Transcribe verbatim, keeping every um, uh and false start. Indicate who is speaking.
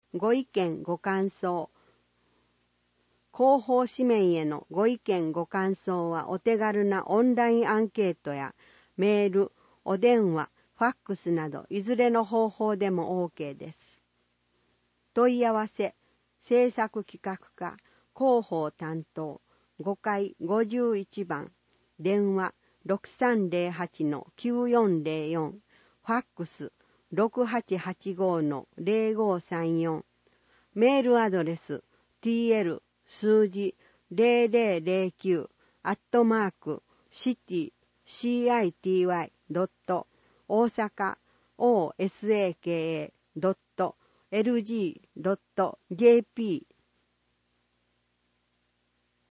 Speaker 1: ご意見ご感想、広報紙面へのご意見ご感想はお手軽なオンラインアンケートやメール、お電話、ファックスなどいずれの方法でも OK です。問い合わせ、制作企画課、広報担当、ごかいごじゅういちばん、電話 ろくさんぜろはちのきゅうよんぜろよん、ファックス ろくはちはちごのぜろごさんよん、メールアドレス ティーエル 数字 ゼロゼロゼロきゅう アットマーク シティ シーアイティーワイ ドット 大阪 オーエスエーケーエー ドット エルジー ドット ジェーピー